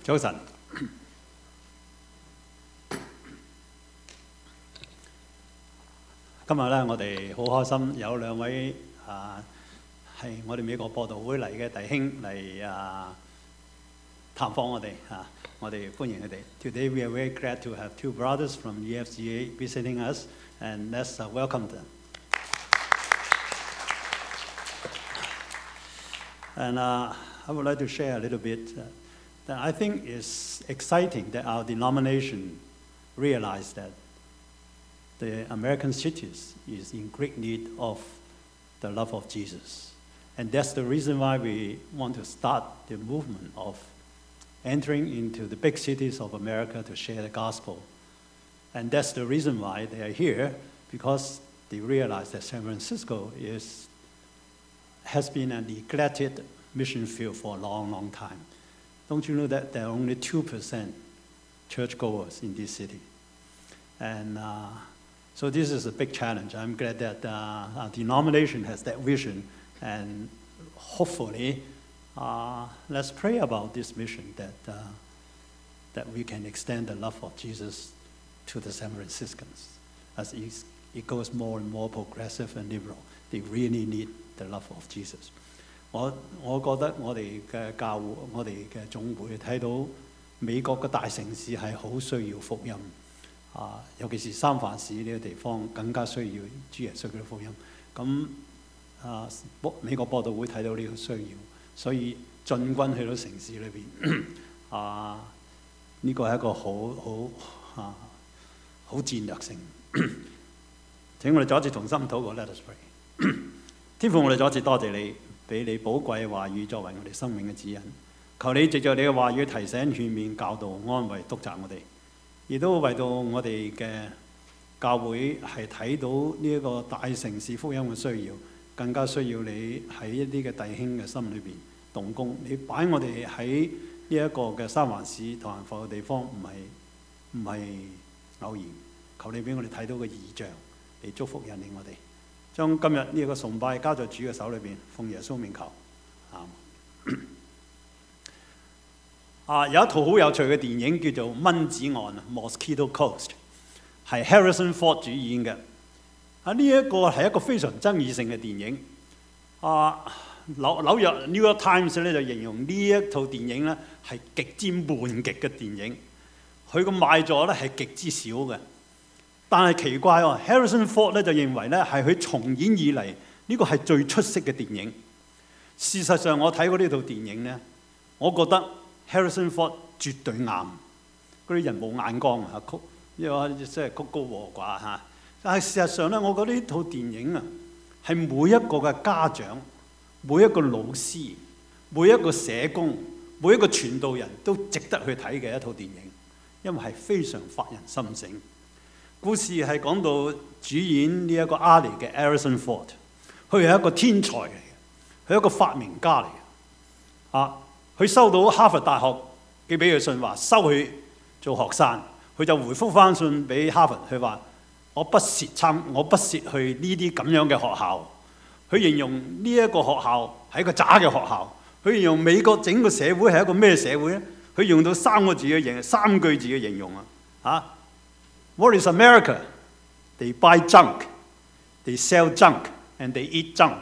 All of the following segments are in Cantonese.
早晨。今日咧，我哋好開心有兩位係我哋美國播道會嚟嘅弟兄嚟探訪我哋我哋歡迎佢哋。Today we are very glad to have two brothers from EFGA visiting us, and let's welcome them. And I would like to share a little bit that I think is exciting that our denomination realized that the American cities is in great need of the love of Jesus. And that's the reason why we want to start the movement of entering into the big cities of America to share the gospel. And that's the reason why they are here, because they realize that San Francisco has been a neglected mission field for a long, long time. Don't you know that there are only 2% churchgoers in this city? And so this is a big challenge. I'm glad that our denomination has that vision, and hopefully let's pray about this mission that we can extend the love of Jesus to the San Franciscans. As it goes more and more progressive and liberal, they really need the love of Jesus. 我覺得我哋嘅教會，我哋嘅總會睇到美國嘅大城市係好需要福音。尤其是三藩市呢個地方更加需要主耶穌嘅福音。咁美國播道會睇到呢個需要，所以進軍去到城市裏邊，呢個係一個好戰略性。請我哋再一次同心禱告 ，Let us pray。天父，我哋再一次多謝你，俾你寶貴嘅話語作為我哋生命嘅指引。求你藉著你嘅話語提醒、勸勉、教導、安慰、督責我哋。亦都為到我哋嘅教會係睇到呢一個大城市福音嘅需要，更加需要你喺一啲嘅弟兄嘅心裏邊動工。你擺我哋喺呢一個嘅三藩市同仁埠嘅地方，唔係偶然。求你俾我哋睇到個異象，嚟祝福引領我哋。將今日呢一個崇拜交在主嘅手裏邊，奉耶穌名求。有一套好有趣嘅電影叫做《蚊子岸》（Mosquito Coast）， 係 Harrison Ford 主演嘅。呢一個係一個非常爭議性嘅電影。紐約 New York Times 咧就形容呢一套電影咧係極之悶極嘅電影，佢個賣座咧係極之少嘅。但係奇怪喎 ，Harrison Ford 咧就認為咧係佢重演以嚟呢個係最出色嘅電影。事實上，我睇過呢套電影咧，我覺得Harrison Ford 絕對啱，嗰啲人冇眼光即係曲高和寡嚇。但係事實上咧，我覺得呢套電影係每一個嘅家長、每一個老師、每一個社工、每一個傳道人都值得去睇嘅一套電影，因為係非常發人心省。故事係講到主演呢一個阿里嘅 Harrison Ford， 佢係一個天才嚟嘅，佢係一個發明家嚟嘅。佢收到哈佛大學寄俾佢信，話收佢做學生，佢就回覆翻信俾哈佛，佢話我不屑去呢啲咁樣嘅學校。佢形容呢一個學校係一個渣嘅學校。佢形容美國整個社會係一個咩社會咧？佢用到三句字嘅形容What is America? They buy junk, they sell junk, and they eat junk.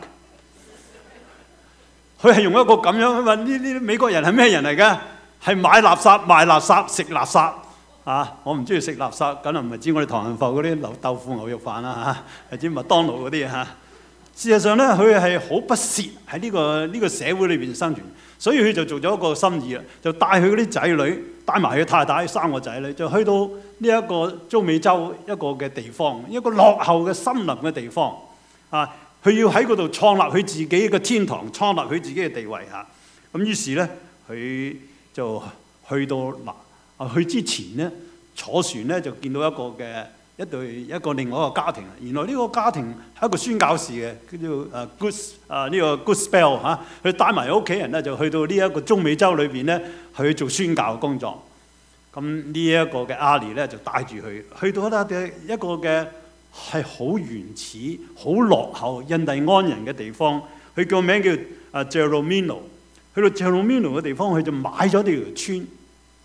佢係用一個咁樣，佢話呢啲美國人係咩人嚟㗎？係買垃圾、賣垃圾、食垃圾我唔中意食垃圾，梗係唔係指我哋唐人埠嗰啲豆腐牛肉飯啦係指麥當勞嗰啲事實上咧，佢係好不屑喺呢個社會裏邊生存，所以佢就做咗一個心意啦，就帶佢嗰啲仔女，帶埋佢太太3個仔女，就去到呢一個中美洲一個嘅地方，一個落後嘅森林嘅地方佢要喺嗰度創立佢自己嘅天堂，創立佢自己嘅地位咁於是咧，佢就去到去之前咧，坐船咧就見到一個另外一個家庭。原來呢個家庭係一個宣教士嘅，叫做呢個 Good Spell 佢帶埋屋企人咧就去到呢一個中美洲裏邊咧去做宣教工作。咁呢一個嘅阿里咧就帶住佢去到一個嘅係好原始、好落後印第安人嘅地方。佢個名叫Jeromino。去到 Jeromino 嘅地方，佢就買咗條村。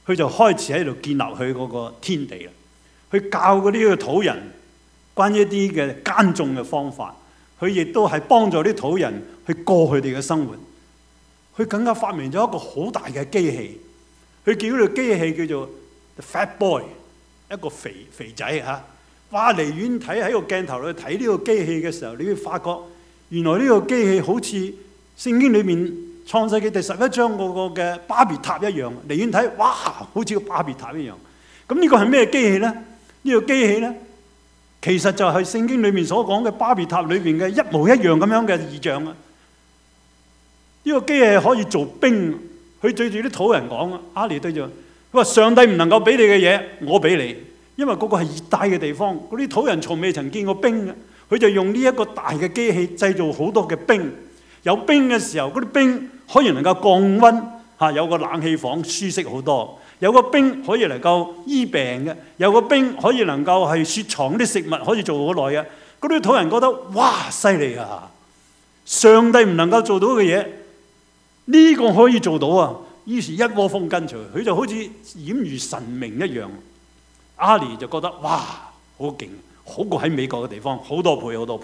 佢就開始喺度建立佢嗰個天地啦。佢教嗰啲嘅土人關於一啲嘅耕種嘅方法，佢亦都係幫助啲土人去過佢哋嘅生活。佢更加發明咗一個好大嘅機器，佢叫呢個機器叫做 The Fat Boy， 一個肥仔嚇。哇！離遠睇喺個鏡頭裏睇呢個機器嘅時候，你會發覺原來呢個機器好似聖經裏面創世記第11章嗰個嘅巴別塔一樣。離遠睇，哇！好似個巴別塔一樣。咁呢個係咩機器呢？呢個機器呢，其實就係聖經裏面所講嘅巴別塔裏面嘅一模一樣咁樣嘅異象啊！呢個機器可以做兵，佢對住啲土人講啊，阿尼對住佢話：上帝唔能夠俾你嘅嘢，我俾你，因為嗰個係熱帶嘅地方，嗰啲土人從未曾見過冰嘅，佢就用呢一個大嘅機器製造好多嘅冰。有冰嘅時候，嗰啲冰可以能夠降溫嚇，有個冷氣房舒適好多。有個冰可以能夠醫病嘅，有個冰可以能夠係雪藏啲食物可以做好耐嘅。嗰啲土人覺得哇，犀利啊！上帝唔能夠做到嘅嘢，呢個可以做到啊！於是，一窩蜂跟隨佢，就好似儼如神明一樣。阿尼就覺得哇，好勁，好過喺美國嘅地方好多倍好多倍。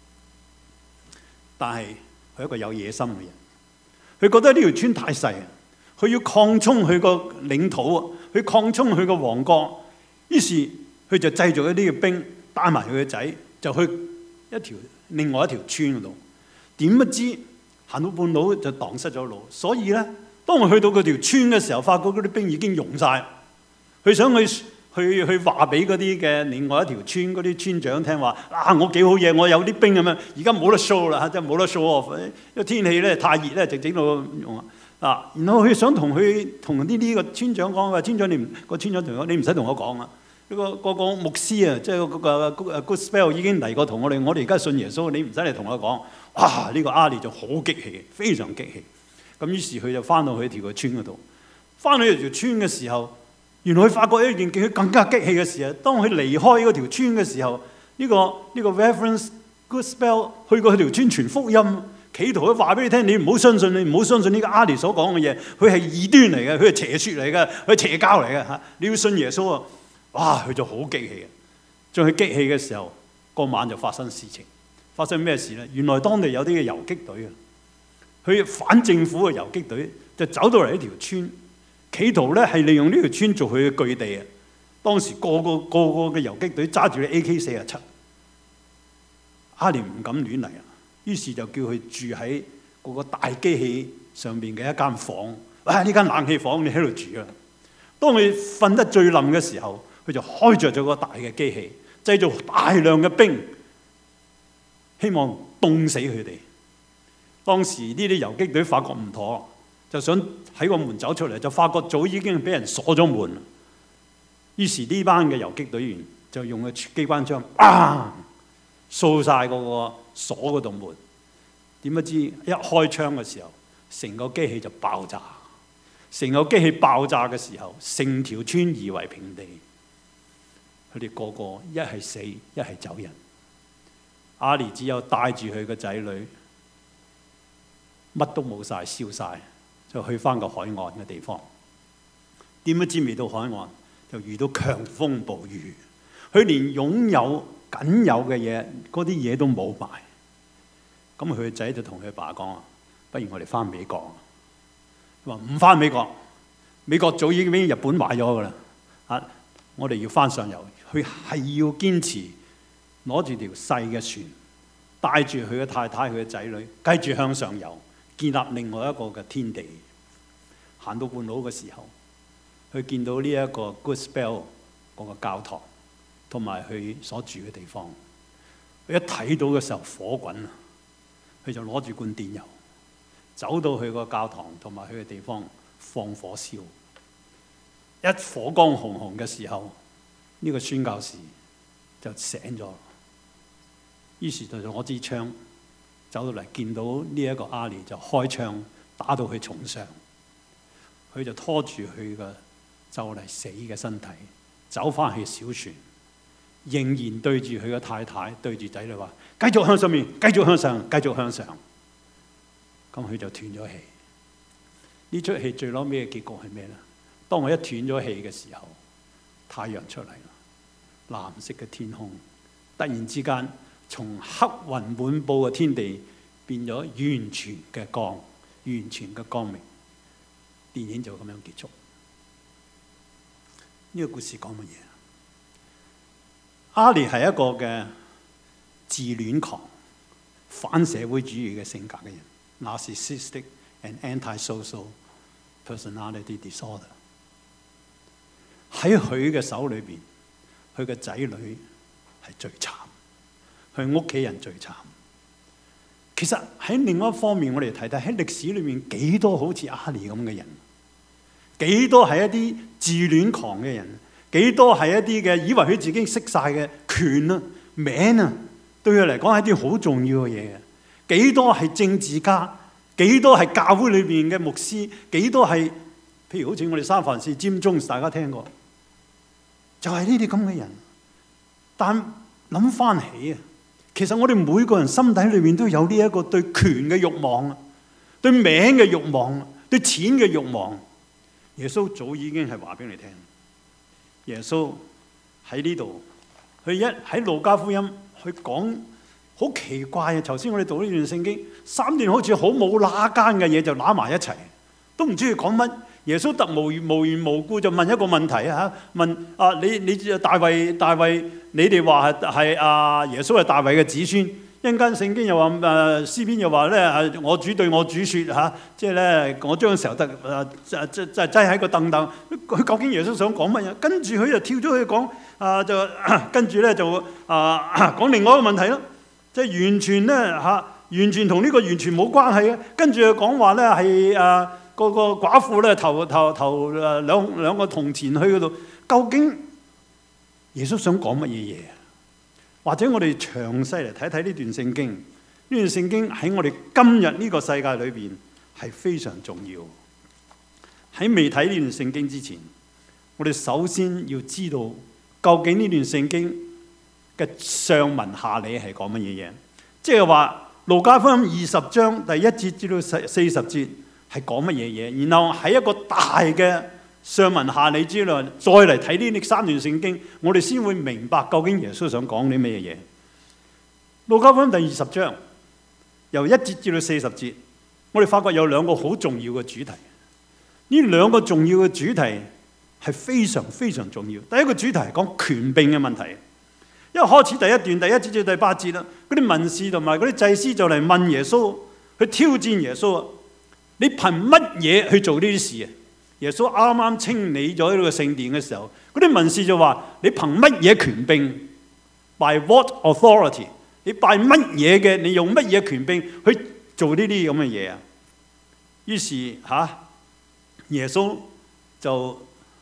但係佢係一個有野心嘅人，佢覺得呢條村太細，佢要擴充佢個領土啊，佢擴充佢個王國。於是佢就製造一啲嘅兵，帶埋佢嘅仔，就去另外一條村嗰度。點不知行到半路就蕩失咗路，所以咧，當我去到嗰條村嘅時候，發覺嗰啲兵已經融晒。佢想去話俾嗰啲嘅另外一條村嗰啲村長聽話，我幾好嘢，我有啲兵咁樣，而家冇得 show 啦，即係冇得 show off，因為天氣咧太熱咧，就整到用啊。然後佢想同呢個村長講話，村長個村長同我，你唔使同我講啊。個牧師啊，即係嗰個 Goodspell 已經嚟過同我哋而家信耶穌，你唔使嚟同我講。哇！呢個阿尼就好激氣，非常激氣。咁於是佢就翻到去條村嗰度，翻到去條村嘅時候，原來佢發覺一件佢更加激氣嘅事啊！當佢離開嗰條村嘅時候，呢個 Reverend Goodspell 去過佢條村傳福音，企圖佢話俾你聽，你唔好相信呢個阿尼所講嘅嘢，佢係異端嚟嘅，佢係邪説嚟嘅，佢係邪教嚟嘅嚇，你要信耶穌啊！哇！佢就好激氣啊！將佢激氣嘅時候，嗰晚就發生事情。發生咩事呢？原來當地有啲嘅遊擊隊啊，佢反政府嘅遊擊隊就走到嚟呢條村，企圖咧係利用呢條村做佢嘅據地啊。當時個個嘅遊擊隊揸住啲 AK-47，阿尼唔敢亂嚟啊，於是就叫佢住喺嗰個大機器上邊嘅一間房。哇！呢間冷氣房你喺度住啊。當佢瞓得最冧嘅時候，佢就開着咗個大嘅機器，製造大量嘅冰，希望凍死佢哋。當時呢啲遊擊隊發覺唔妥，就想喺個門走出嚟，就發覺早已經俾人鎖咗門。於是呢班嘅遊擊隊員就用個機關槍掃晒嗰個鎖嗰道門。點不知一開槍嘅時候，成個機器就爆炸。成個機器爆炸嘅時候，成條村夷為平地。佢哋個個一係死，一係走人。阿尼只有帶住佢個仔女，乜都冇晒，燒晒，就去翻個海岸嘅地方。點不知未到海岸，就遇到強風暴雨。佢連擁有僅有嘅嘢，嗰啲嘢都冇埋。咁佢個仔就同佢爸講：不如我哋翻美國。佢話唔翻美國，美國早已經俾日本買咗噶啦。我哋要翻上游。佢係要堅持攞住條細嘅船，帶住佢嘅太太、佢嘅仔女，繼續向上游，建立另外一個嘅天地。行到半路嘅時候，佢見到呢一個 Goodspell 嗰個教堂，同埋佢所住嘅地方。佢一睇到嘅時候火滾啊！佢就攞住罐電油，走到去個教堂同埋佢嘅地方放火燒。一火光紅紅嘅時候，呢個宣教士就醒咗，於是就攞支槍走到嚟，見到呢一個阿尼就開槍打到佢重傷，佢就拖住佢嘅就嚟死嘅身體走翻去小船，仍然對住佢嘅太太對住仔女話：繼續向上面，繼續向上，繼續向上。咁佢就斷咗氣。呢出戲最攞尾嘅結局係咩呢？ 當我一斷咗氣嘅時候，太陽出嚟啦，藍色嘅天空，突然之間從黑雲滿佈嘅天地變咗完全嘅光，完全嘅光明。電影就咁樣結束。呢個故事講乜嘢？阿里係一個嘅自戀狂、反社會主義嘅性格嘅人 ，narcissistic and antisocial personality disorder。喺佢嘅手裏邊，佢嘅仔女係最慘，佢屋企人最慘。其實喺另外一方面，我哋睇睇喺歷史裏面幾多好似阿里咁嘅人，幾多係一啲自戀狂嘅人，幾多係一啲嘅以為佢自己識晒嘅權啊、名啊，對佢嚟講係一啲好重要嘅嘢嘅。幾多係政治家，幾多係教會裏邊嘅牧師，幾多係譬如好似我哋三藩市佔中，大家聽過，就係呢啲咁嘅人。但諗翻起啊，其實我哋每個人心底裏面都有呢一個對權嘅慾望啊，對名嘅慾望啊，對錢嘅慾望。耶穌早已經係話俾你聽。耶穌喺呢度，佢喺路加福音去講好奇怪啊！頭先我哋讀呢段聖經，三段好似好冇那間嘅嘢就揦埋一齊，都唔知佢講乜。耶穌特無緣無故就問一個問題啊！問啊你大衛，你哋話係啊耶穌係大衛嘅子孫。一陣間聖經又話詩篇又話咧，我主對我主説嚇，即係咧我將仇敵擠喺個凳凳。佢究竟耶穌想講乜嘢？跟住佢就跳咗去講跟住咧就講另外一個問題咯，即係完全咧完全同呢個完全冇關係嘅。跟住佢講話咧係個寡婦咧投兩個銅錢去嗰度，究竟耶穌想講乜嘢嘢？或者我哋詳細嚟睇睇呢段聖經。呢段聖經喺我哋今日呢個世界裏邊係非常重要。喺未睇呢段聖經之前，我哋首先要知道究竟呢段聖經嘅上文下理係講乜嘢嘢。即係話路加福音20章第1節至到40節係講乜嘢嘢，然後喺一個大嘅上文下理之內，再嚟睇呢三段聖經，我哋先會明白究竟耶穌想講啲咩嘢。路加福音第20章由1節至到40節，我哋發覺有兩個好重要嘅主題。呢兩個重要嘅主題係非常非常重要。第一個主題係講權柄嘅問題。因為開始第一段第1節至第8節啦，嗰啲文士同埋嗰啲祭司就嚟問耶穌，去挑戰耶穌啊！你憑乜嘢去做呢啲事啊？耶穌啱啱清理咗呢個聖殿嘅時候，嗰啲文士就話：你憑乜嘢權柄 ？By what authority？ 你拜乜嘢嘅？你用乜嘢權柄去做呢啲咁嘅嘢啊？於是耶穌就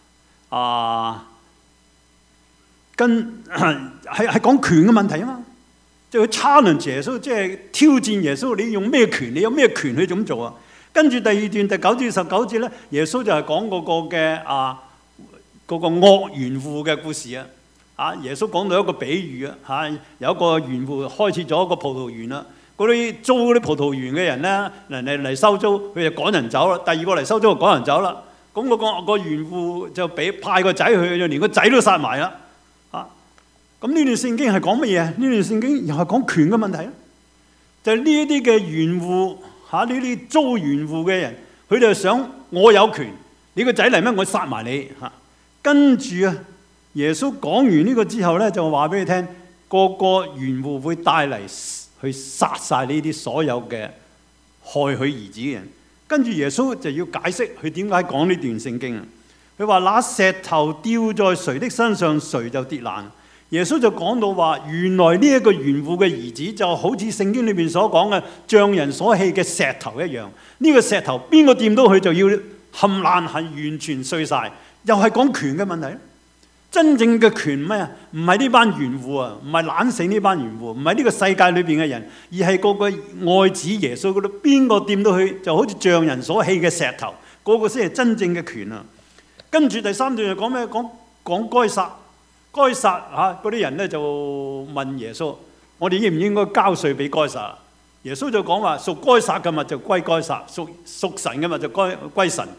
係講權嘅問題啊嘛，即係佢 challenge耶穌，即係挑戰耶穌，你用咩權？你有咩權去咁做啊？跟住第二段第9至19節咧，耶穌就係講嗰個嘅嗰個惡園戶嘅故事啊！耶穌講到一個比喻啊，有一個園戶開設咗一個葡萄園啦，嗰啲租嗰啲葡萄園嘅人咧嚟收租，佢就趕人走啦。第二個嚟收租就趕人走啦。咁嗰個園戶就派個仔去，就連個仔都殺埋啦。咁呢段聖經係講乜嘢？呢段聖經又係講權嘅問題，就係呢一啲嘅園戶呢啲租園戶嘅人，佢哋想我有權，你個仔嚟咩？我殺埋你跟住耶穌講完呢個之後咧，就話俾你聽，個園戶會帶嚟去殺晒呢啲所有嘅害佢兒子嘅人。跟住耶穌就要解釋佢點解講呢段聖經啊。佢話：那石頭掉在誰的身上，誰就跌爛。耶穌就講到話，原來呢一個園戶嘅兒子就好似聖經裏面所講嘅匠人所棄嘅石頭一樣。呢個石頭邊個掂到佢就要冚爛，係完全碎晒。又係講權嘅問題。真正嘅權咩啊？唔係呢班園戶啊，唔係懶死呢班園戶，唔係呢個世界裏邊嘅人，而係嗰個愛子耶穌嗰度，邊個掂到佢就好似匠人所棄嘅石頭，嗰個先係真正嘅權啊！跟住第3段就講咩？講該撒。該撒嗰啲人咧就問耶穌：我哋應唔應該交稅俾該撒？耶穌就講話：屬該撒嘅物就歸該撒，屬神嘅物就歸神。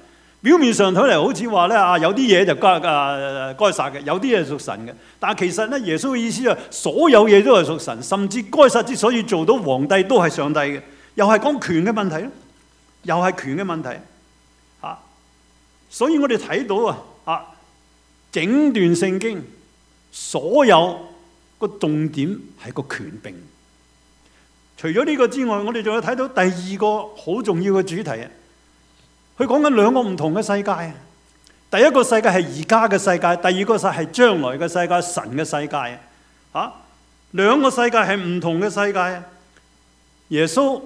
表面上睇嚟好似話咧有啲嘢就該撒嘅，有啲嘢係屬神嘅。但係其實咧，耶穌嘅意思係所有嘢都係屬神，甚至該撒之所以做到皇帝都係上帝嘅，又係講權嘅問題咯，又係權嘅問題嚇。所以我哋睇到整段聖經所有個重點係個權柄。除咗呢個之外，我哋仲有睇到第二個好重要嘅主題啊！佢講緊兩個唔同嘅世界。第一個世界係而家嘅世界，第二個世界係將來嘅世界，神嘅世界啊！兩個世界係唔同嘅世界。耶穌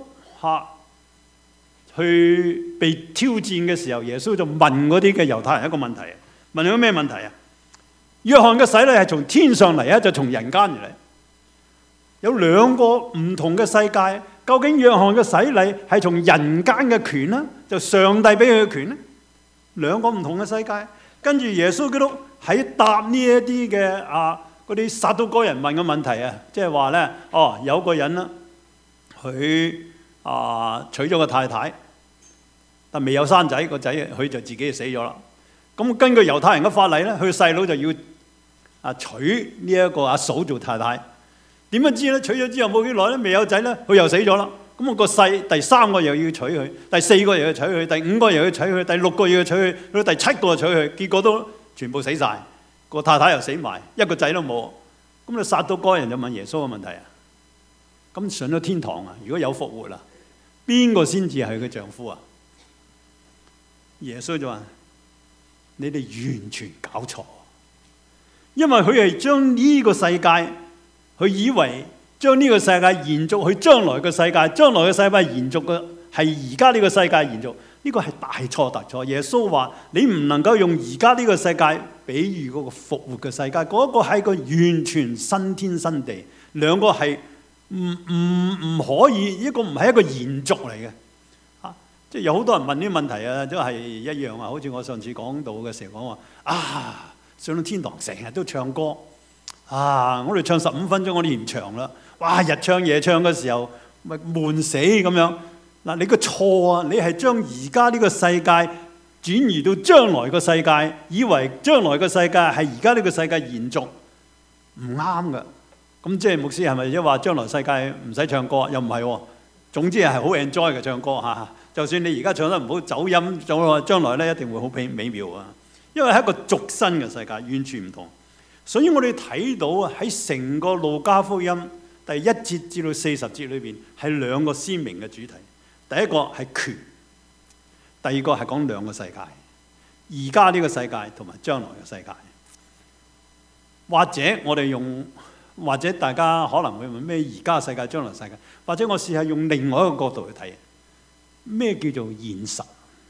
去被挑戰嘅時候，耶穌就問嗰啲嘅猶太人一個問題，問咗咩問題啊？約翰嘅洗禮係從天上嚟啊，就從人間而嚟？有兩個唔同嘅世界，究竟約翰嘅洗禮係從人間嘅權啦，就上帝俾佢嘅權咧？兩個唔同嘅世界。跟住耶穌基督喺答呢一啲嘅嗰啲撒都該人問嘅問題啊，即係話咧，有個人啦，佢娶咗個太太，但未有生仔，個仔佢就自己就死咗啦。咁根據猶太人嘅法例咧，佢細佬就要娶呢一個阿嫂做太太。點樣知咧？娶咗之後冇幾耐咧，未有仔咧，佢又死咗啦。咁個細第三個又要娶佢，第四個又要娶佢，第五個又要娶佢，第六個又要娶佢，去到第七個又娶佢，結果都全部死晒，個太太又死埋，一個仔都冇。咁你撒都該人就問耶穌嘅問題啊？咁上咗天堂啊？如果有復活啦，邊個先至係佢丈夫啊？耶穌就話：你哋完全搞錯，因為佢係將呢個世界，佢以為將呢個世界延續去將來嘅世界，將來嘅世界延續嘅係而家呢個世界延續，呢個係大錯特錯。耶穌話：你唔能夠用而家呢個世界比喻嗰個復活嘅世界，嗰個係個完全新天新地，兩個係唔可以，一個唔係一個延續嚟嘅。即係有好多人問啲問題啊，都係一樣啊。好似我上次講到嘅時候講話上到天堂成日都唱歌我哋唱15分鐘，我哋嫌長啦。哇！日唱夜唱嘅時候，咪悶死咁樣。嗱，你個錯啊！你係將而家呢個世界轉移到將來個世界，以為將來個世界係而家呢個世界延續，唔啱㗎。咁即係牧師係咪即係話將來世界唔使唱歌？又唔係喎。總之係好 enjoy 嘅唱歌嚇。就算你而家唱得唔好走音，將來咧一定會好美妙啊！因為係一個俗新嘅世界，完全唔同。所以我哋睇到喺成個路加福音第1節至到40節裏邊係兩個鮮明嘅主題。第一個係權，第二個係講兩個世界，而家呢個世界同埋將來嘅世界。或者我哋用，或者大家可能會問咩而家世界、將來世界，或者我試下用另外一個角度去睇，咩叫做現實？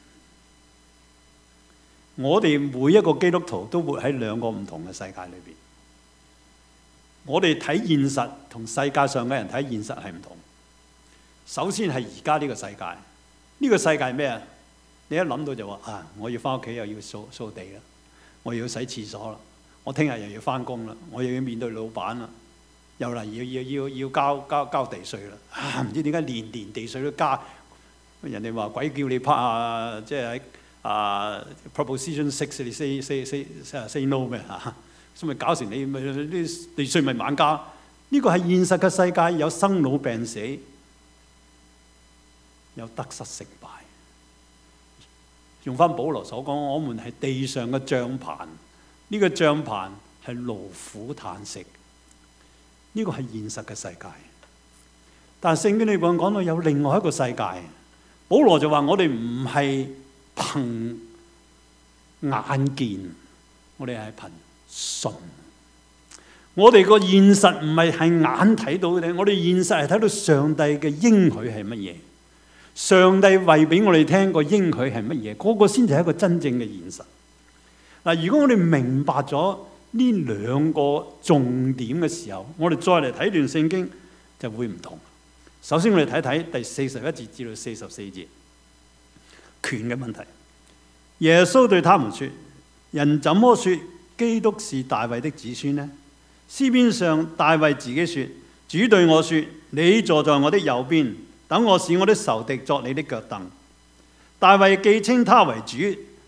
我哋每一個基督徒都活喺兩個唔同嘅世界裏邊。我哋睇現實同世界上嘅人睇現實係唔同。首先係而家呢個世界，呢個世界係咩啊？你一諗到就話我要翻屋企又要掃地啦，我又要洗廁所啦，我聽日又要翻工啦，我又要面對老闆啦，又嚟要交地稅啦。唔知點解年地稅都加。人哋話鬼叫你拍即係喺Proposition 6你 say no 咩嚇？所以咪搞成你咪啲地稅咪猛加。呢個係現實嘅世界，有生老病死，有得失成敗。用翻保羅所講，我們係地上嘅帳棚，呢個帳棚係勞苦嘆息。呢個係現實嘅世界。但係聖經裏邊講到有另外一個世界。保羅就話：我哋唔係憑眼見，我哋係憑信。我哋個現實唔係眼睇到嘅，我哋現實係睇到上帝嘅應許係乜嘢。上帝為俾我哋聽個應許係乜嘢，嗰個先至係一個真正嘅現實。嗱，如果我哋明白咗呢兩個重點嘅時候，我哋再嚟睇段聖經就會唔同。首先我哋睇睇第41節至到44節權嘅問題。耶穌對他們說：人怎麼說基督是大衛的子孫呢？詩篇上大衛自己說：主對我說，你坐在我的右邊，等我使我的仇敵作你的腳凳。大衛既稱他為主，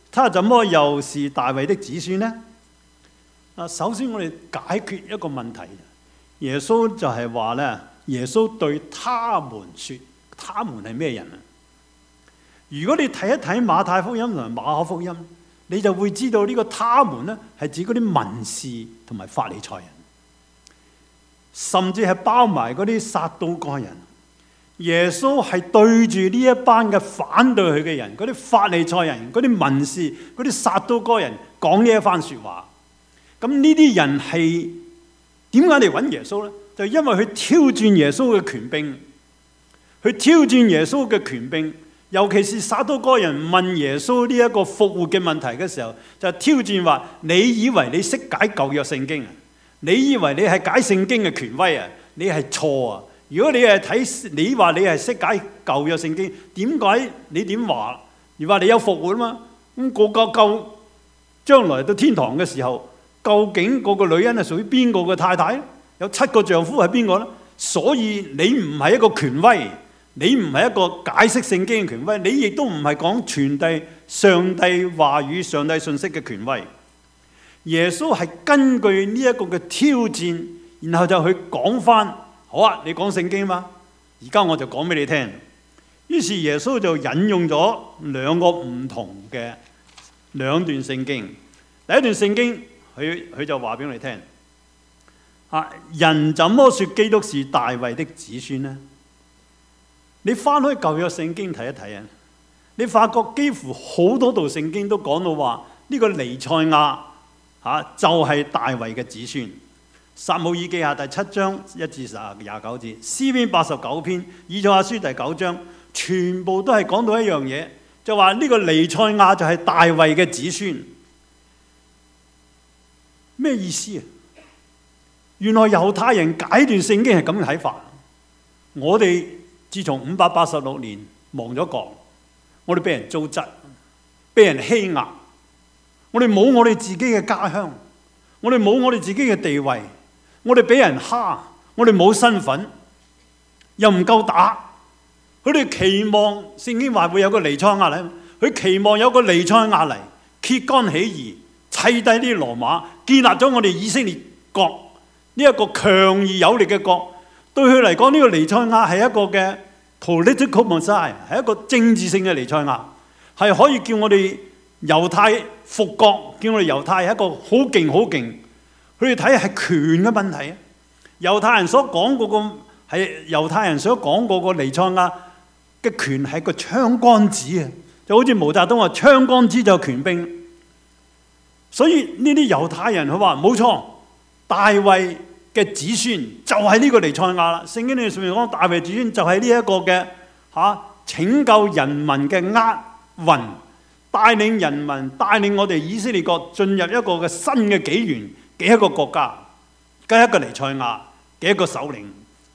他怎麼又是大衛的子孫呢？首先我哋解決一個問題。耶穌就係話咧，耶穌對他們說，他們係咩人啊？如果你睇一睇馬太福音同埋馬可福音，你就會知道呢個他們咧係指嗰啲文士同埋法利賽人，甚至係包埋嗰啲撒都該人。耶穌係對住呢一班嘅反對佢嘅人，嗰啲法利賽人、嗰啲文士、嗰啲撒都該人講呢一番說話。咁呢啲人係點解嚟揾耶穌呢？就因為佢挑戰耶穌嘅權柄，佢挑戰耶穌嘅權柄。尤其是撒都該人問耶穌呢一個復活嘅問題嘅時候，就挑戰話：你以為你識解舊約聖經啊？你以為你係解聖經嘅權威啊？你係錯啊！如果你係睇，你話你係識解舊約聖經，點解你點話？而話你有復活啊嘛？咁個將來到天堂嘅時候，究竟個女人係屬於邊個嘅太太咧？有7個丈夫係邊個咧？所以你唔係一個權威，你唔係一個解釋聖經嘅權威，你亦都唔係講傳遞上帝話語、上帝信息嘅權威。耶穌係根據呢一個嘅挑戰，然後就去講翻。好啊，你講聖經嘛？而家我就講俾你聽。於是耶穌就引用咗2個唔同嘅2段聖經。第一段聖經，佢就話俾我哋聽：人怎麼說基督是大衛的子孫呢？你翻開舊約聖經睇一睇啊，你發覺幾乎好多道聖經都講到話呢個彌賽亞就係大衛嘅子孫。撒母耳記下第7章1至29節，詩篇89篇，以賽亞書第9章，全部都係講到一樣嘢，就話呢個彌賽亞就係大衛嘅子孫。咩意思啊？原來猶太人解段聖經係咁嘅睇法。我哋自從586年亡咗國，我哋俾人糟質，俾人欺壓，我哋冇我哋自己嘅家鄉，我哋冇我哋自己嘅地位。我哋俾人蝦，我哋冇身份，又唔夠打。佢哋期望聖經話會有個彌賽亞嚟，佢期望有個彌賽亞嚟揭竿起義，砌低啲羅馬，建立咗我哋以色列國呢一個強而有力嘅國。對佢嚟講，呢個彌賽亞係一個嘅 political Messiah， 係一個政治性嘅彌賽亞，係可以叫我哋猶太復國，叫我哋猶太係一個好勁好勁。佢哋睇係權嘅問題啊！猶太人所講嗰個係猶太人所講嗰個彌賽亞嘅權係個槍桿子啊！就好似毛澤東話槍桿子就係權柄。所以呢啲猶太人佢話冇錯，大衛嘅子孫就係呢個彌賽亞啦。聖經裏上面講大衛子孫就係呢一個嘅拯救人民嘅厄運，帶領人民帶領我哋以色列國進入一個嘅新嘅紀元。幾一個國家，嘅一個彌賽亞，嘅一個首領。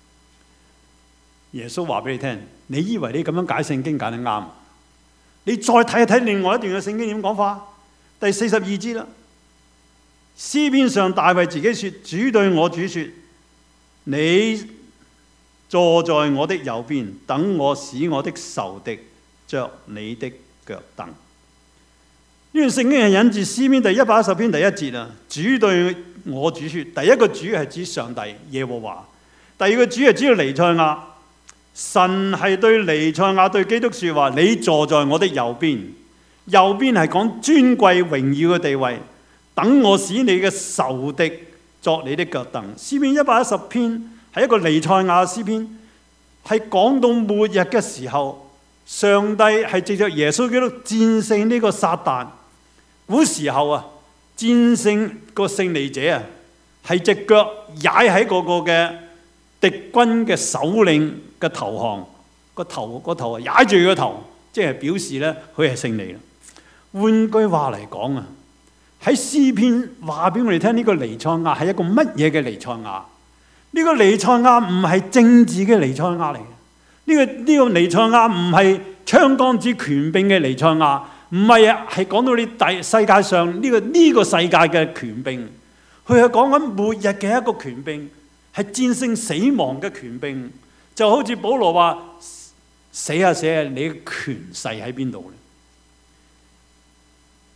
耶穌話俾你聽，你以為你咁樣解聖經解得啱？你再睇一睇另外一段嘅聖經點講法？第42節啦，詩篇上大衛自己說：主對我主說，你坐在我的右邊，等我使我的仇敵着你的腳凳。呢段聖經係引自詩篇第110篇第1節啊！主對我主說，第一個主係指上帝耶和華，第二個主係指彌賽亞。神係對彌賽亞對基督說話：你坐在我的右邊，右邊係講尊貴榮耀嘅地位，等我使你嘅仇敵作你的腳凳。詩篇110篇係一個彌賽亞詩篇，係講到末日嘅時候，上帝係藉着耶穌基督戰勝呢個撒旦。古時候啊，戰勝個勝利者啊，係隻腳踩喺嗰個嘅敵軍嘅首領嘅頭項，個頭踩住佢個頭，即係表示咧佢係勝利啦。換句話嚟講啊，喺詩篇話俾我哋聽，呢個彌賽亞係一個乜嘢嘅彌賽亞？呢個彌賽亞唔係政治嘅彌賽亞嚟嘅，呢個彌賽亞唔係槍桿子權柄嘅彌賽亞。唔係啊，係講到你世界上呢個世界嘅權柄，佢係講緊末日嘅一個權柄，係戰勝死亡嘅權柄。就好似保羅話：死啊死啊，你嘅權勢喺邊度咧？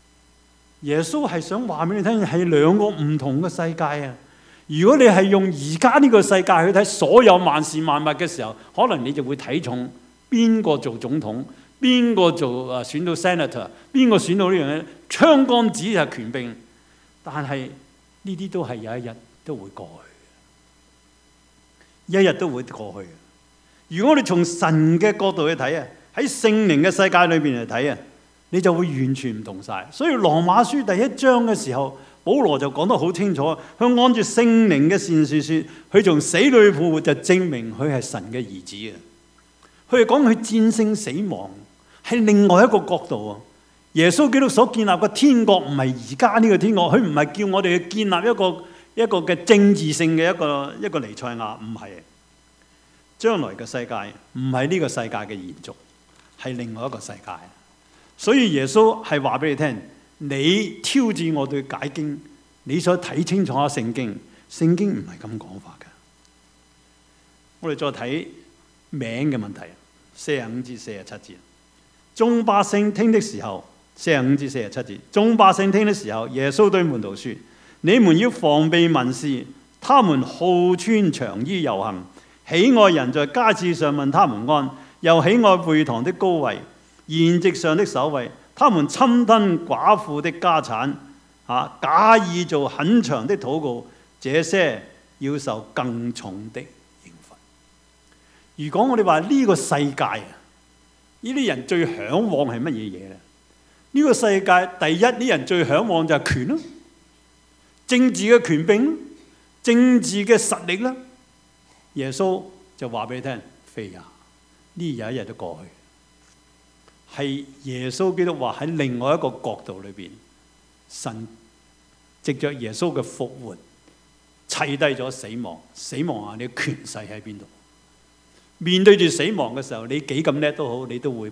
耶穌係想話俾你聽，係兩個唔同嘅世界啊！如果你係用而家呢個世界去睇所有萬事萬物嘅時候，可能你就會睇重邊個做總統，邊個做選到 senator， 邊個選到呢樣嘢，槍桿子就係權柄。但係呢啲都係有一日都會過去，一日都會過去。如果我哋從神嘅角度去睇啊，喺聖靈嘅世界裏邊嚟睇啊，你就會完全唔同晒。所以羅馬書第1章嘅時候，保羅就講得好清楚，佢按住聖靈嘅善説說，佢從死裏復活就證明佢係神嘅兒子啊！佢係講佢戰勝死亡，係另外一個角度啊！耶穌基督所建立嘅天國唔係而家呢個天國，佢唔係叫我哋去建立一個嘅政治性嘅一個彌賽亞，唔係。將來嘅世界唔係呢個世界嘅延續，係另外一個世界。所以耶穌係話俾你聽，你挑戰我對解經，你所睇清楚聖經，聖經唔係咁講法嘅。我哋再睇名嘅問題，45至47節。眾百姓聽的時候，45至47節。眾百姓聽的時候，耶穌對門徒說：你們要防備文士，他們好穿長衣遊行，喜愛人在街市上問他們安，又喜愛會堂的高位、筵席上的首位。他們侵吞寡婦的家產，假意做很長的禱告，這些要受更重的刑罰。如果我哋話呢個世界啊，呢啲人最嚮往係乜嘢嘢咧？呢個世界第一，啲人最嚮往就係權咯，政治嘅權柄，政治嘅實力啦。耶穌就話俾你聽，非也，呢有一日都過去。係耶穌基督話喺另外一個角度裏邊，神藉着耶穌嘅復活砌低咗死亡。死亡啊，你嘅權勢喺邊度？面對住死亡嘅時候，你幾咁叻都好，你都會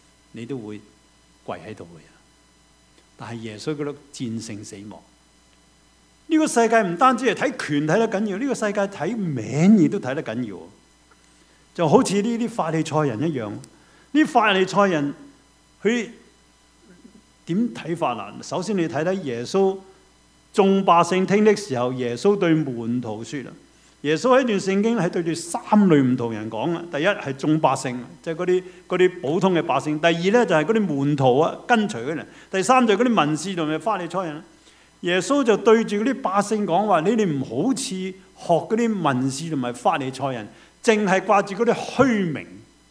跪喺度嘅。但係耶穌基督戰勝死亡。呢個世界唔單止係睇權睇得緊要，呢個世界睇名亦都睇得緊要。就好似呢啲法利賽人一樣。啲法利賽人佢點睇法啊？首先你睇睇耶穌眾百姓聽的時候，耶穌對門徒說啦。耶穌喺段聖經係對住3類唔同人講啦。第一係眾百姓，即係嗰啲普通嘅百姓；第二咧就係嗰啲門徒啊，跟隨嗰啲人；第三就係嗰啲文士同埋法利賽人。耶穌就對住嗰啲百姓講話：你哋唔好似學嗰啲文士同埋法利賽人，淨係掛住嗰啲虛名。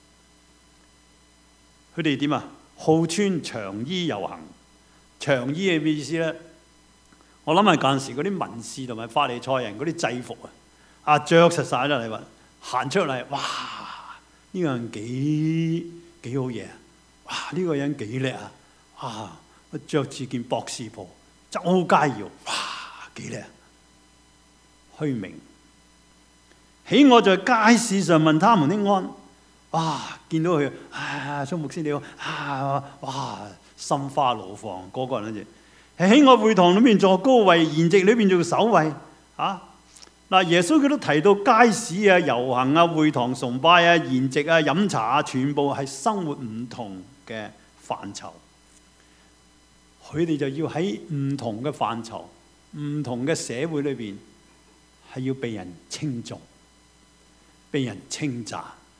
佢哋點啊？好穿長衣遊行。長衣係咩意思咧？我諗係嗰陣時嗰啲文士同埋法利賽人嗰啲制服啊，着實晒啦！你話行出嚟，哇！呢個人幾好嘢啊！哇！呢個人幾叻啊！哇！着住件博士袍，周街搖，哇！幾叻！虛名。喜愛在街市上問他們的安。哇！見到佢蘇牧師你好哇！心花怒放，個人都似喺我會堂裏面坐高位，筵席裏面做首位嗱。耶穌佢都提到街市啊、遊行啊、會堂崇拜啊、筵席啊、飲茶啊，全部係生活唔同嘅範疇。佢哋就要喺唔同嘅範疇、唔同嘅社會裏邊，係要被人稱頌、被人稱讚。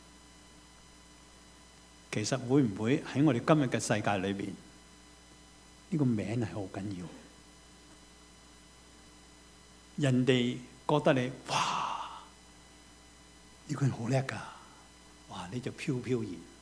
其實會唔會喺我哋今日嘅世界裏邊，呢個名係好緊要？人哋覺得你哇，呢個人好叻㗎，哇你就飄飄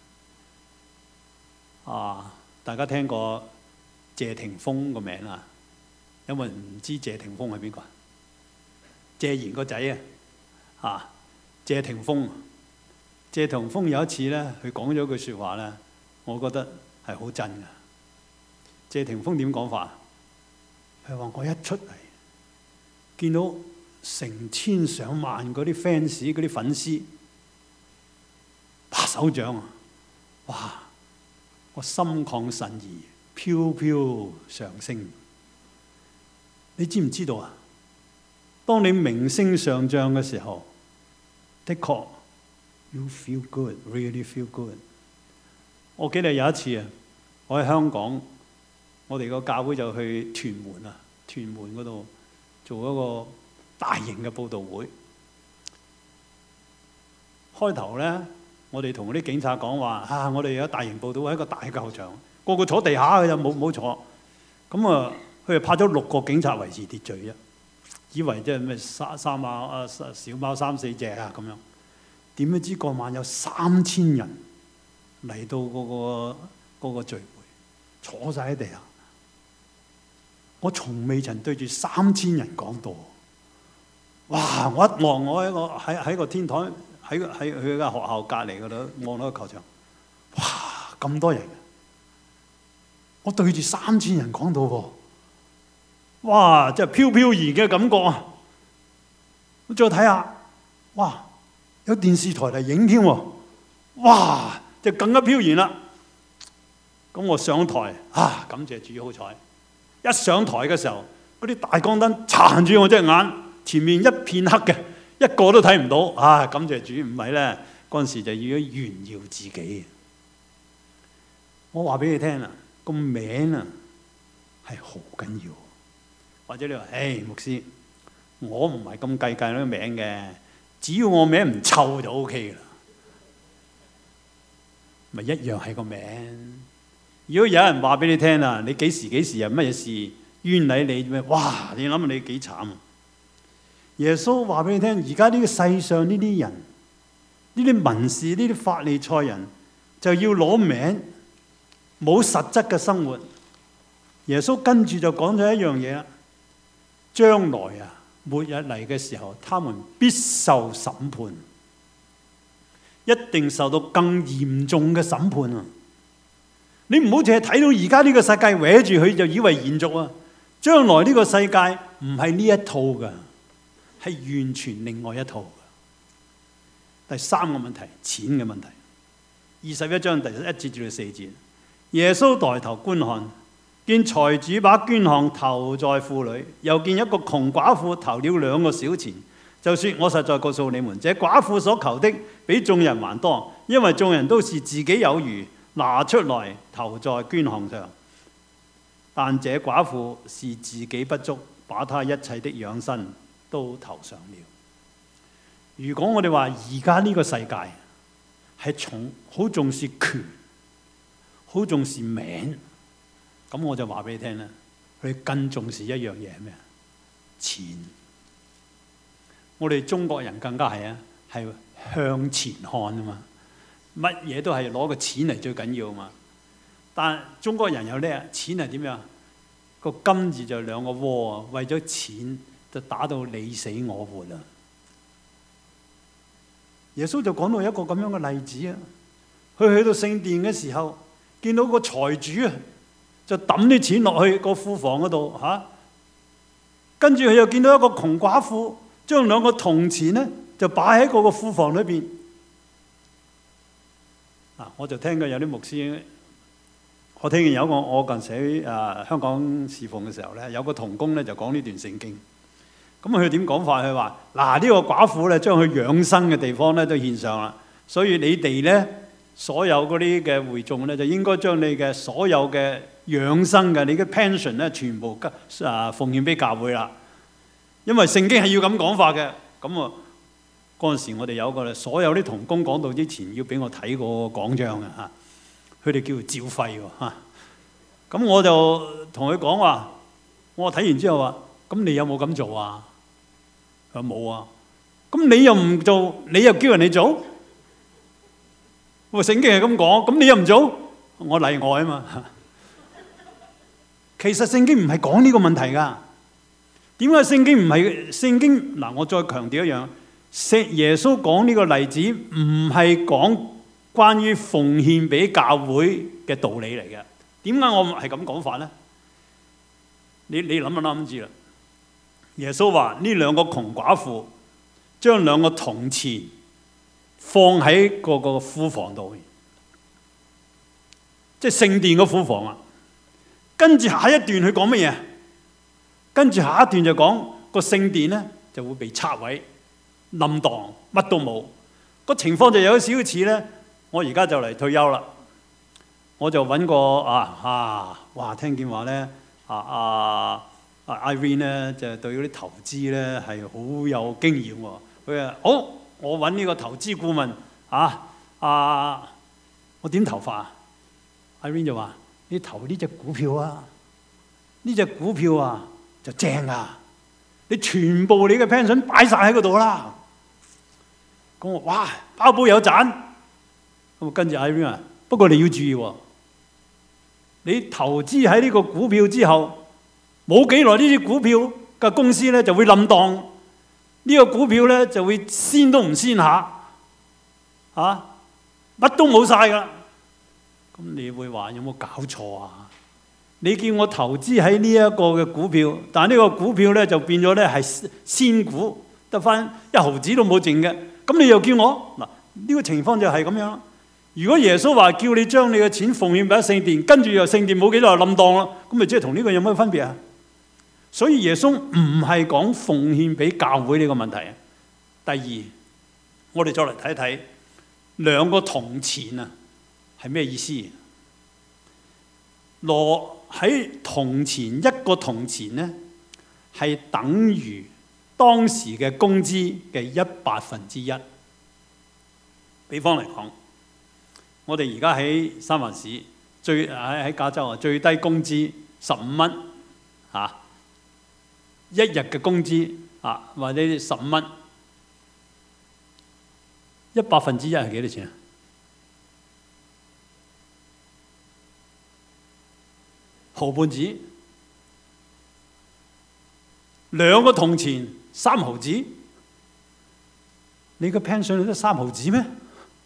然大家聽過謝霆鋒個名啊？有冇人唔知謝霆鋒係邊個？謝賢個仔謝霆鋒。謝霆鋒有一次咧，佢講咗句説話咧，我覺得係好真㗎。謝霆鋒點講法？佢話：我一出嚟，見到成千上萬嗰啲 fans、嗰啲粉絲拍手掌啊！哇！我心曠神怡，飄飄上升。你知唔知道啊？當你名聲上漲嘅時候，的確。You feel good, really feel good。我記得有一次啊，我喺香港我哋個教會就去屯門啊，屯門嗰度做一個大型嘅佈道會。開頭咧，我哋同啲警察講話我哋有大型佈道會喺個大球場，個個坐地下嘅就冇坐。咁啊，佢就派咗6個警察維持秩序啫，以為即係咩小貓3、4隻啊咁樣。點不知嗰晚有3000人嚟到嗰個聚會，坐晒喺地下。我從未曾對住3000人講道。哇！我一望，我喺個天台，喺佢間學校隔離嗰度望到個球場，哇！咁多人，我對住3000人講道喎，哇！即係飄飄然嘅感覺啊！我再睇下，哇！有電視台嚟影添喎，哇！就更加飄然啦。咁我上台感謝主好彩。一上台嘅時候，嗰啲大光燈殘住我隻眼，前面一片黑嘅，一個都睇唔到。感謝主，唔係咧，嗰陣時就要炫耀自己。我話俾你聽啊，個名啊係好緊要。或者你話，牧師，我唔係咁計呢個名嘅，只要我名唔臭就 OK 啦。咪一樣係個名。如果有人話俾你聽啊，你幾時有乜嘢事冤枉你咩？哇！你諗下你幾慘啊！耶穌話俾你聽，而家呢個世上呢啲人，呢啲文士、呢啲法利賽人，就要攞名，冇實質嘅生活。耶穌跟住就講咗一樣嘢啦，將來末日嚟嘅時候，他們必受審判，一定受到更嚴重嘅審判啊！你唔好淨係睇到而家呢個世界搲住佢就以為延續啊！將來呢個世界唔係呢一套㗎，係完全另外一套㗎。第3個問題，錢嘅問題。21章第1節至到4節，耶穌抬頭觀看，見財主把捐項投在庫裏，又見一個窮寡婦投了2個小錢，就說：我實在告訴你們，這寡婦所求的比眾人還多，因為眾人都是自己有餘，拿出來投在捐項上，但這寡婦是自己不足，把她一切的養生都投上了。如果我哋話而家呢個世界係好重視權，好重視名，咁我就話俾你聽啦，佢更重視一樣嘢係咩？錢。我哋中國人更加係向前看啊嘛。乜嘢都係攞個錢嚟最緊要嘛，但中國人有叻，錢係點樣？個金字就2個窩啊，為咗錢就打到你死我活啊！耶穌就講到一個咁樣嘅例子啊，佢去到聖殿嘅時候，見到個財主就抌啲錢落去個庫房嗰度跟住佢又見到一個窮寡婦，將2個銅錢呢就擺喺個庫房裏邊。我就聽過有啲牧師，我聽見有一個我近時喺香港侍奉嘅時候咧，有個同工咧就講呢段聖經。咁佢點講法？佢話：呢個寡婦咧將佢養生嘅地方咧都獻上啦，所以你哋咧所有嗰啲嘅會眾咧就應該將你嘅所有嘅養生嘅你嘅 pension 咧全部奉獻俾教會啦。因為聖經係要咁講法嘅。咁嗰陣時我哋有個所有啲同工講道之前要俾我睇個講章嘅嚇，佢哋叫照肺喎嚇。咁我就同佢講話，我睇完之後話：咁你有冇咁做啊？佢話冇啊。咁你又唔做，你又叫人哋做？聖經係咁講，咁你又唔做？我例外啊嘛。其實聖經唔係講呢個問題㗎。點解聖經唔係聖經？嗱，我再強調一樣。耶穌講呢個例子唔係講關於奉獻俾教會嘅道理嚟嘅。點解我係咁講法呢？你諗一諗知啦。耶穌話呢2個窮寡婦將2個銅錢放喺個庫房度，即係聖殿個庫房啊。跟住下一段佢講乜嘢？跟住下一段就講個聖殿呢就會被拆毀。冧蕩乜都冇，個情況就有少少似咧。我而家就嚟退休啦，我就揾個哇！聽見話咧，Irene 咧就對嗰啲投資咧係好有經驗喎。佢話：好，我揾呢個投資顧問我點投法？Irene 就話：你投呢隻股票啊，呢隻股票啊就正啊！你全部你嘅 pension 擺晒喺嗰度啦。咁我哇，包保有賺。咁跟住 Irene 話：不過你要注意喎，你投資喺呢個股票之後，冇幾耐呢啲股票嘅公司咧就會冧檔，呢個股票咧就會先都唔先下，乜都冇晒噶啦。咁你會話有冇搞錯啊？你叫我投資喺呢一個嘅股票，但係呢個股票咧就變咗咧係仙股，得翻1毫子都冇剩嘅。咁你又叫我嗱，呢個情況就係咁樣。如果耶穌話叫你將你嘅錢奉獻俾聖殿，跟住又聖殿冇幾耐冧檔啦，咁咪即係同呢個有乜分別啊？所以耶穌唔係講奉獻俾教會呢個問題。第二，我哋再嚟睇睇兩個銅錢啊，係咩意思？喺銅錢，一個銅錢呢，係等於當時嘅工資嘅1/100。比方嚟講，我哋而家喺三藩市喺加州啊，最低工資15蚊一日嘅工資或者15蚊，1/100係幾多錢啊？毫半子。兩個銅錢3毫子，你個 pension 得3毫子咩？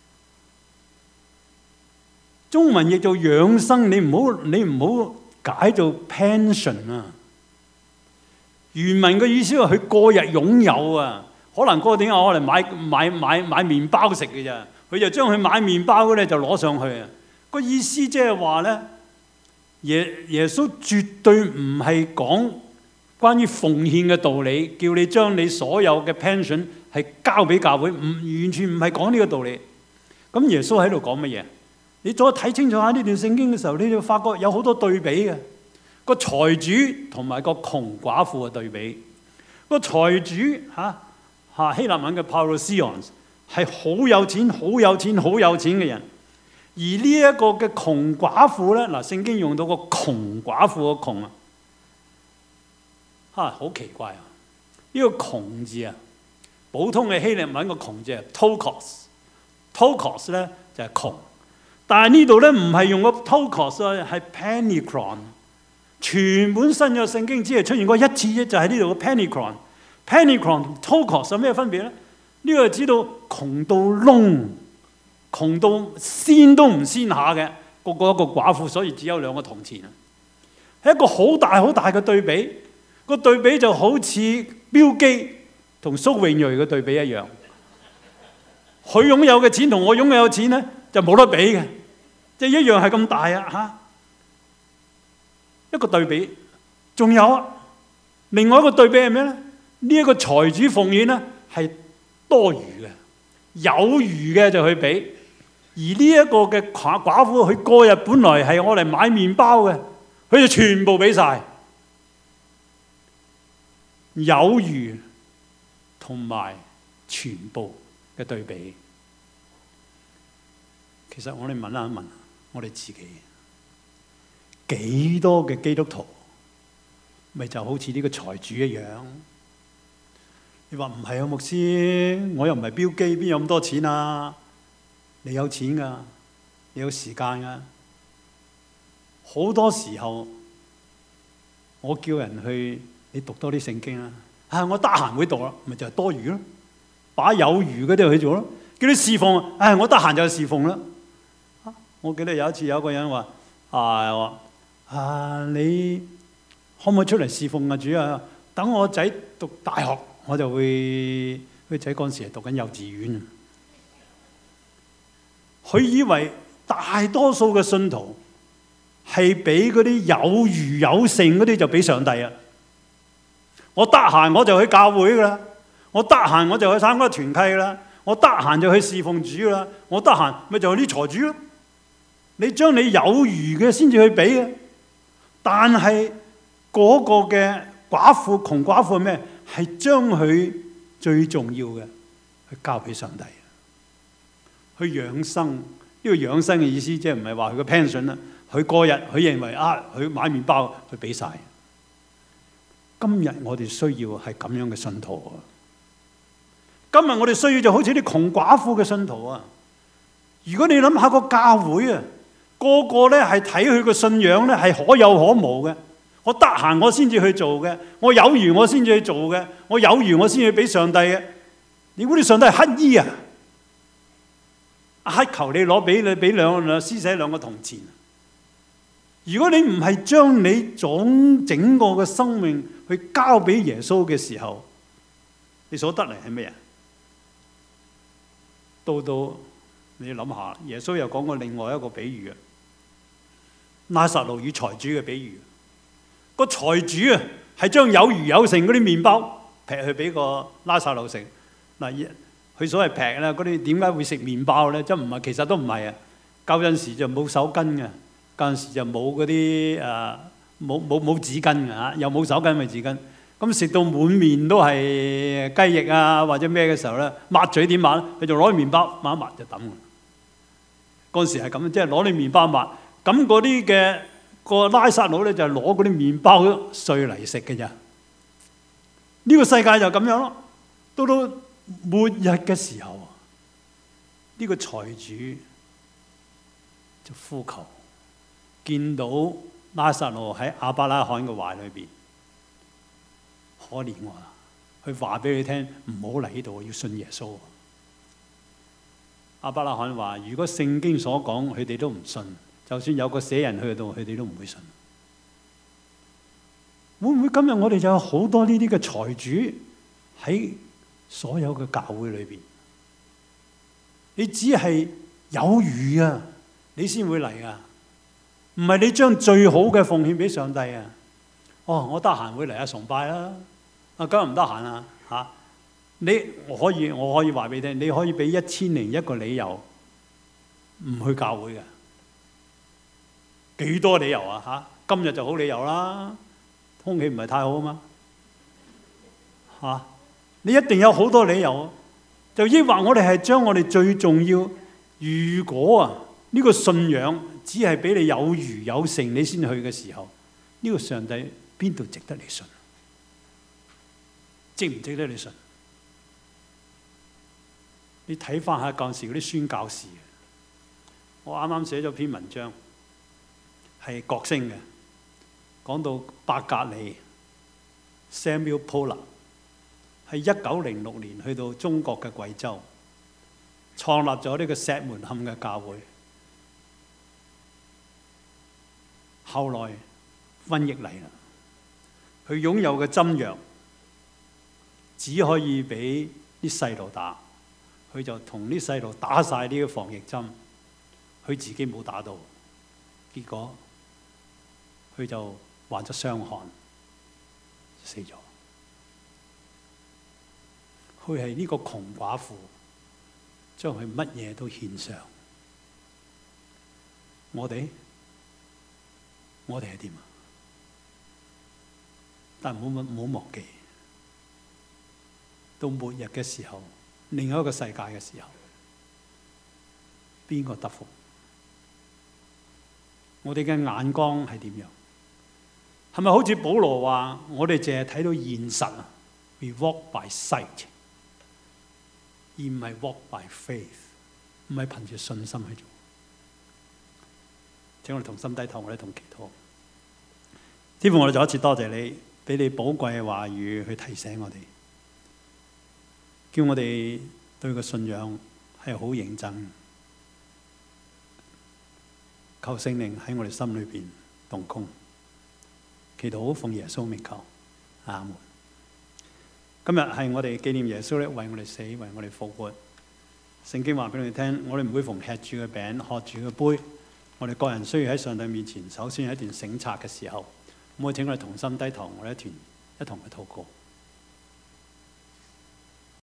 中文譯做養生，你唔好解做 pension 啊！原文嘅意思係佢過日擁有啊，可能嗰個點解我嚟買麵包食嘅咋？佢就將佢買麵包嘅咧就攞上去啊！個意思即係話咧，耶穌絕對唔係講關於奉獻嘅道理，叫你將你所有嘅 pension 係交俾教會，完全唔係講呢個道理。咁耶穌喺度講乜嘢？你再睇清楚下呢段聖經嘅時候，你就發覺有好多對比嘅。個財主同埋個窮寡婦嘅對比。個財主希臘文嘅 Parousios 係好有錢、好有錢、好有錢嘅人。而呢一個嘅窮寡婦咧，聖經用到個窮寡婦嘅窮好奇怪啊！呢個窮字啊，普通嘅希臘文個窮字係 tokos 咧就係窮。但係呢度咧唔係用個 tokos 啊，係 panikron。全本新約聖經只係出現過一次啫，就係呢度嘅 panikron。panikron 同 tokos 有咩分別咧？呢個係指到窮到窿、窮到先都唔先下嘅個個一個寡婦，所以只有2個銅錢啊，係一個好大好大嘅對比。個對比就好似標基同蘇永睿嘅對比一樣。佢擁有嘅錢同我擁有嘅錢咧就冇得比嘅，即係一樣係咁大啊！一個對比，仲有另外一個對比係咩咧？呢一個財主奉獻咧係多餘嘅，有餘嘅就去俾。而呢一個嘅寡婦，佢過日本來係我嚟買麵包嘅，佢就全部俾晒。有餘同埋全部嘅對比，其實我哋問一問我哋自己，幾多嘅基督徒咪就好似呢個財主一樣？你話唔係啊，牧師，我又唔係標基，邊有咁多錢啊？你有錢㗎，你有時間㗎。好多時候我叫人去，你讀多啲聖經啦。我得閒會讀啦，咪就係多餘咯。把有餘嗰啲去做咯。叫你侍奉，我得閒就侍奉啦。我記得有一次有一個人話：你可唔可以出嚟侍奉啊？主啊，等我仔讀大學，我就會。佢仔嗰陣時係讀緊幼稚園。佢以為大多數嘅信徒係俾嗰啲有餘有剩嗰啲就俾上帝啊！我得閒我就去教會噶啦，我得閒我就去參加團契啦，我得閒就去侍奉主啦，我得閒咪就係啲財主咯。你將你有餘嘅先至去俾啊！ 但係嗰個嘅寡婦窮寡婦係咩？係將佢最重要嘅去交俾上帝，去養生。呢個養生嘅意思即係唔係話佢個 pension 啦，佢過日佢認為佢買麵包佢俾晒。今日我哋需要係咁樣嘅信徒啊！今日我哋需要就好似啲窮寡婦嘅信徒啊！如果你諗下個教會啊，個個咧係睇佢個信仰咧係可有可無嘅。我得閒我先至去做嘅，我有餘我先至去做嘅，我有餘我先去俾上帝嘅。你估啲上帝係乞衣啊？乞求你攞俾施捨兩個銅錢。如果你唔係將你整個嘅生命去交俾耶穌嘅時候，你所得嚟係咩啊？到你諗下，耶穌又講過另外一個比喻啊，拉撒路與財主嘅比喻。個財主啊，係將有餘有剩嗰啲麵包劈去俾個拉撒路食。嗱，佢所謂劈咧，嗰啲點解會食麵包咧？即係唔係？其實都唔係啊。舊陣時就冇手巾嘅，舊陣時就冇嗰啲冇紙巾嘅嚇，又冇手巾咪紙巾。咁食到滿面都係雞翼啊或者咩嘅時候咧，抹嘴點抹咧？佢就攞啲麵包抹一抹就抌㗎。嗰陣時係咁，即係攞啲麵包抹。咁嗰啲嘅個拉撒路咧就係攞嗰啲麵包碎嚟食嘅咋。呢個世界就咁樣咯。到末日嘅時候，呢個財主就呼求，見到拉撒路喺亞伯拉罕嘅懷裏邊，可憐我啦！佢話俾你聽，唔好嚟呢度，要信耶穌。亞伯拉罕話：如果聖經所講，佢哋都唔信，就算有個死人去到，佢哋都唔會信。會唔會今日我哋就有好多呢啲嘅財主喺所有嘅教會裏邊？你只係有餘啊，你先會嚟啊，唔係你將最好嘅奉獻俾上帝啊。哦，我得閒會嚟下崇拜啦。今日唔得閒啊嚇！我可以話俾你聽，你可以俾1001個理由唔去教會嘅，幾多理由啊嚇？今日就好理由啦，空氣唔係太好啊嘛嚇！你一定有好多理由，就抑或我哋係將我哋最重要。如果呢個信仰只係俾你有餘有剩你先去嘅時候，呢個上帝邊度值得你信？值唔值得你信？你睇翻下舊時嗰啲宣教士，我啱啱寫咗篇文章，係國星嘅，講到伯格利 Samuel Poller 係1906年去到中國嘅貴州，創立咗呢個石門坎嘅教會。後來瘟疫嚟啦，佢擁有嘅針藥只可以俾啲細路打，佢就同啲細路打晒呢個防疫針，佢自己冇打到，結果佢就患咗傷寒死咗。佢係呢個窮寡婦，將佢乜嘢都獻上。我哋係點啊？但唔好忘記，到末日嘅時候，另外一個世界嘅時候，邊個得福？我哋嘅眼光係點樣？係咪好似保羅話：我哋淨係睇到現實啊 ？We walk by sight， 而唔係 walk by faith， 唔係憑住信心去做。請我哋同心低頭，我哋同祈禱。天父，我哋再一次多謝你，俾你寶貴嘅話語去提醒我哋，叫我哋對個信仰係好認真。求聖靈喺我哋心裏邊動工，祈禱奉耶穌名求，阿門。今日係我哋紀念耶穌咧，為我哋死，為我哋復活。聖經話俾你聽，我哋唔會逢吃住嘅餅，喝住嘅杯。我哋個人需要喺上帝面前，首先係一段省察嘅時候。咁我請我哋同心低頭，我哋一同去禱告。